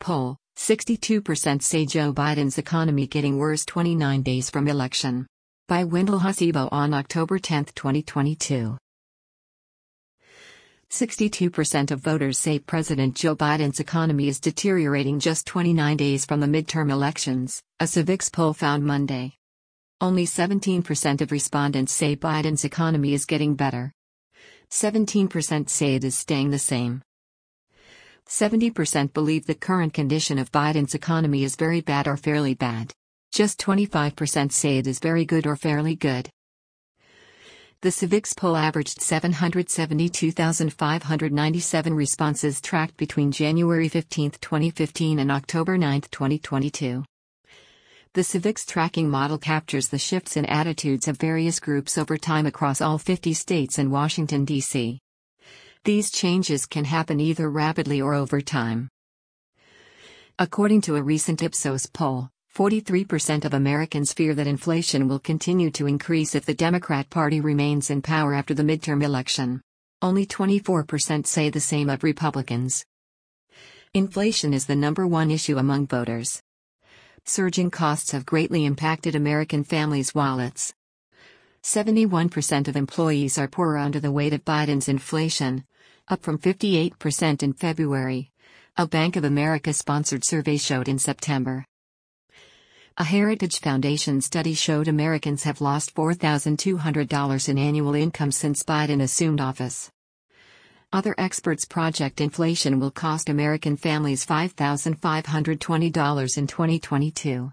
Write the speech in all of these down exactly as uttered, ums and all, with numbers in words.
poll, sixty-two percent say Joe Biden's economy getting worse twenty-nine days from election. By Wendell Hussebo on October tenth, twenty twenty-two. sixty-two percent of voters say President Joe Biden's economy is deteriorating just twenty-nine days from the midterm elections, a Civiqs poll found Monday. Only seventeen percent of respondents say Biden's economy is getting better. seventeen percent say it is staying the same. seventy percent believe the current condition of Biden's economy is very bad or fairly bad. Just twenty-five percent say it is very good or fairly good. The Civiqs poll averaged seven hundred seventy-two thousand five hundred ninety-seven responses tracked between January fifteenth, twenty fifteen and October ninth, twenty twenty-two. The Civiqs tracking model captures the shifts in attitudes of various groups over time across all fifty states and Washington, D C These changes can happen either rapidly or over time. According to a recent Ipsos poll, forty-three percent of Americans fear that inflation will continue to increase if the Democrat Party remains in power after the midterm election. Only twenty-four percent say the same of Republicans. Inflation is the number one issue among voters. Surging costs have greatly impacted American families' wallets. seventy-one percent of employees are poorer under the weight of Biden's inflation, up from fifty-eight percent in February, a Bank of America-sponsored survey showed in September. A Heritage Foundation study showed Americans have lost four thousand two hundred dollars in annual income since Biden assumed office. Other experts project inflation will cost American families five thousand five hundred twenty dollars in twenty twenty-two.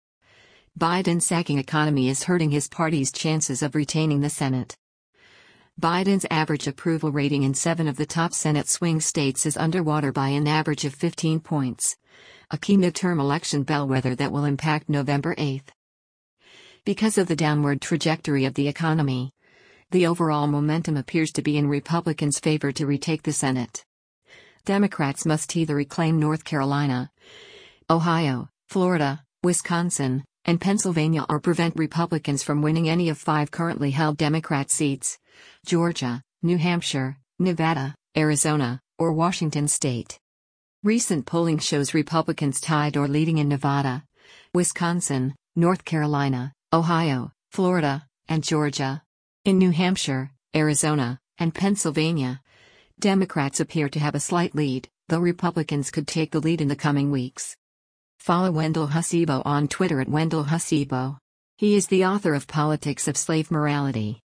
Biden's sagging economy is hurting his party's chances of retaining the Senate. Biden's average approval rating in seven of the top Senate swing states is underwater by an average of fifteen points, a key midterm election bellwether that will impact November eighth. Because of the downward trajectory of the economy, the overall momentum appears to be in Republicans' favor to retake the Senate. Democrats must either reclaim North Carolina, Ohio, Florida, Wisconsin, and Pennsylvania or prevent Republicans from winning any of five currently held Democrat seats: Georgia, New Hampshire, Nevada, Arizona, or Washington state. Recent polling shows Republicans tied or leading in Nevada, Wisconsin, North Carolina, Ohio, Florida, and Georgia. In New Hampshire, Arizona, and Pennsylvania, Democrats appear to have a slight lead, though Republicans could take the lead in the coming weeks. Follow Wendell Hussebo on Twitter at Wendell Hussebo. He is the author of Politics of Slave Morality.